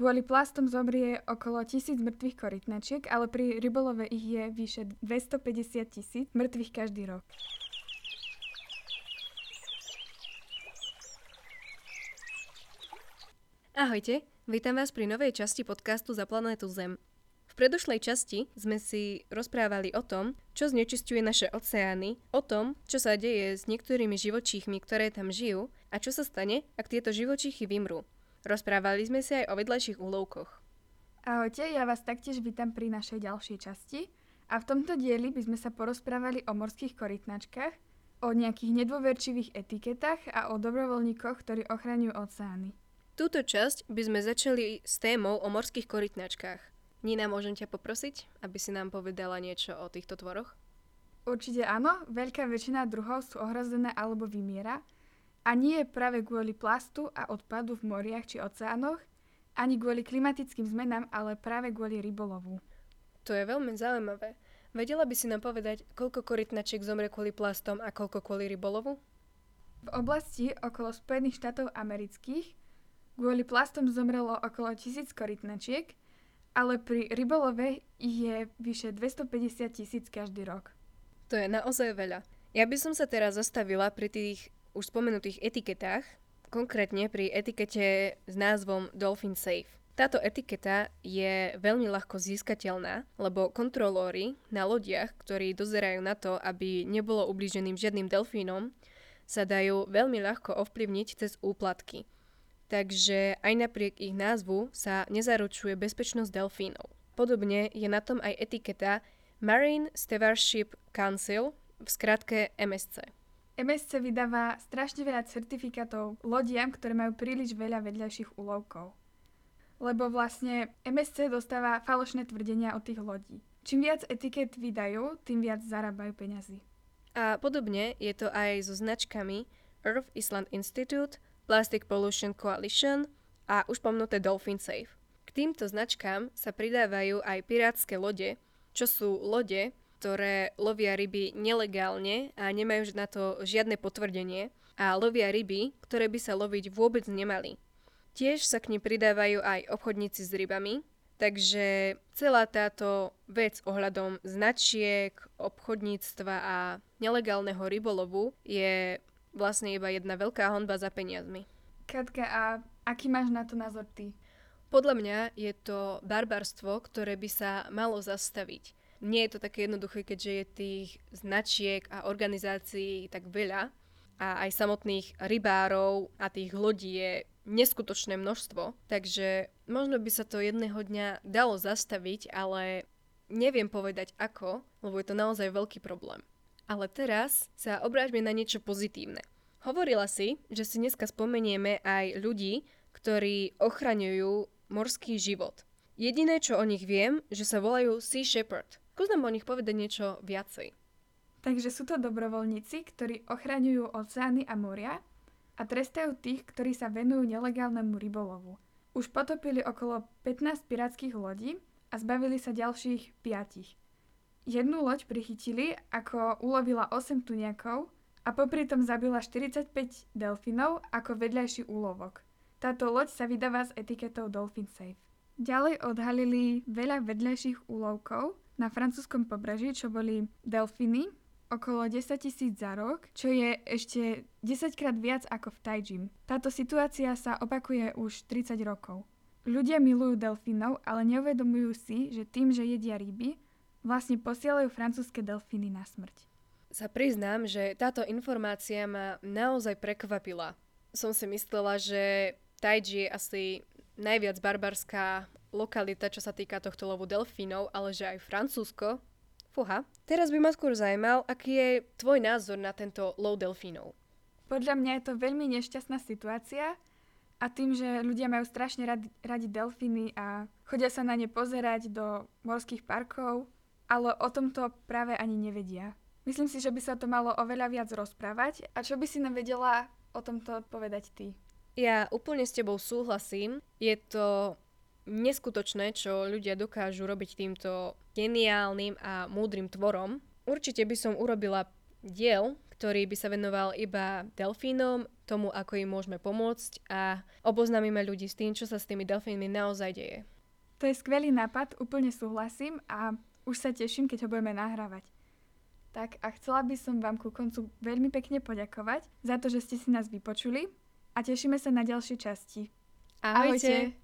Kvôli plastom zomrie okolo 1000 mŕtvych korytnačiek, ale pri rybolove ich je vyše 250 000 mŕtvych každý rok. Ahojte, vítam vás pri novej časti podcastu Za planétu Zem. V predošlej časti sme si rozprávali o tom, čo znečisťuje naše oceány, o tom, čo sa deje s niektorými živočíchmi, ktoré tam žijú a čo sa stane, ak tieto živočíchy vymrú. Rozprávali sme si aj o vedľajších úlovkoch. Ahojte, ja vás taktiež vítam pri našej ďalšej časti a v tomto dieli by sme sa porozprávali o morských korytnačkách, o nejakých nedôverčivých etiketách a o dobrovoľníkoch, ktorí ochraňujú oceány. Túto časť by sme začali s témou o morských korytnačkách. Nina, môžem ťa poprosiť, aby si nám povedala niečo o týchto tvoroch? Určite áno, veľká väčšina druhov sú ohrozené alebo vymiera a nie je práve kvôli plastu a odpadu v moriach či oceánoch, ani kvôli klimatickým zmenám, ale práve kvôli rybolovu. To je veľmi zaujímavé. Vedela by si nám povedať, koľko korytnačiek zomrie kvôli plastom a koľko kvôli rybolovu? V oblasti okolo Spojených štátov amerických kvôli plastom zomrelo okolo 1000 korytnačiek, ale pri rybolove ich je vyše 250 000 každý rok. To je naozaj veľa. Ja by som sa teraz zastavila pri tých už spomenutých etiketách, konkrétne pri etikete s názvom Dolphin Safe. Táto etiketa je veľmi ľahko získateľná, lebo kontrolóri na lodiach, ktorí dozerajú na to, aby nebolo ublíženým žiadnym delfínom, sa dajú veľmi ľahko ovplyvniť cez úplatky. Takže aj napriek ich názvu sa nezaručuje bezpečnosť delfínov. Podobne je na tom aj etiketa Marine Stewardship Council, v skratke MSC. MSC vydáva strašne veľa certifikátov lodiam, ktoré majú príliš veľa vedľajších úlovkov. Lebo vlastne MSC dostáva falošné tvrdenia od tých lodí. Čím viac etiket vydajú, tým viac zarábajú peňazí. A podobne je to aj so značkami Earth Island Institute, Plastic Pollution Coalition a už pomnuté Dolphin Safe. K týmto značkám sa pridávajú aj pirátske lode, čo sú lode, ktoré lovia ryby nelegálne a nemajú na to žiadne potvrdenie a lovia ryby, ktoré by sa loviť vôbec nemali. Tiež sa k nim pridávajú aj obchodníci s rybami, takže celá táto vec ohľadom značiek, obchodníctva a nelegálneho rybolovu je vlastne iba jedna veľká honba za peniazmi. Katka, a aký máš na to názor ty? Podľa mňa je to barbarstvo, ktoré by sa malo zastaviť. Nie je to také jednoduché, keďže je tých značiek a organizácií tak veľa a aj samotných rybárov a tých lodí je neskutočné množstvo, takže možno by sa to jedného dňa dalo zastaviť, ale neviem povedať ako, lebo je to naozaj veľký problém. Ale teraz sa obráťme na niečo pozitívne. Hovorila si, že si dneska spomenieme aj ľudí, ktorí ochraňujú morský život. Jediné, čo o nich viem, že sa volajú Sea Shepherd. Skús nám o nich povedať niečo viacej. Takže sú to dobrovoľníci, ktorí ochraňujú oceány a moria a trestajú tých, ktorí sa venujú nelegálnemu rybolovu. Už potopili okolo 15 pirátskych lodí a zbavili sa ďalších 5. Jednu loď prichytili, ako ulovila 8 tuniakov a popri tom zabila 45 delfínov ako vedľajší úlovok. Táto loď sa vydáva s etiketou Dolphin Safe. Ďalej odhalili veľa vedľajších úlovkov na francúzskom pobreží, čo boli delfíny, okolo 10 000 za rok, čo je ešte 10-krát viac ako v Taidžim. Táto situácia sa opakuje už 30 rokov. Ľudia milujú delfínov, ale neuvedomujú si, že tým, že jedia ryby, vlastne posielajú francúzske delfíny na smrť. Sa priznám, že táto informácia ma naozaj prekvapila. Som si myslela, že Taidži je asi najviac barbarská lokalita, čo sa týka tohto lovu delfínov, ale že aj Francúzsko. Fúha. Teraz by ma skôr zaujímal, aký je tvoj názor na tento lov delfínov. Podľa mňa je to veľmi nešťastná situácia a tým, že ľudia majú strašne radi delfíny a chodia sa na ne pozerať do morských parkov, ale o tomto práve ani nevedia. Myslím si, že by sa to malo oveľa viac rozprávať. A čo by si nám vedela o tomto povedať ty? Ja úplne s tebou súhlasím. Je to neskutočné, čo ľudia dokážu robiť týmto geniálnym a múdrym tvorom. Určite by som urobila diel, ktorý by sa venoval iba delfínom, tomu, ako im môžeme pomôcť a oboznámime ľudí s tým, čo sa s tými delfínmi naozaj deje. To je skvelý nápad, úplne súhlasím a už sa teším, keď ho budeme nahrávať. Tak a chcela by som vám ku koncu veľmi pekne poďakovať za to, že ste si nás vypočuli a tešíme sa na ďalšie časti. Ahojte!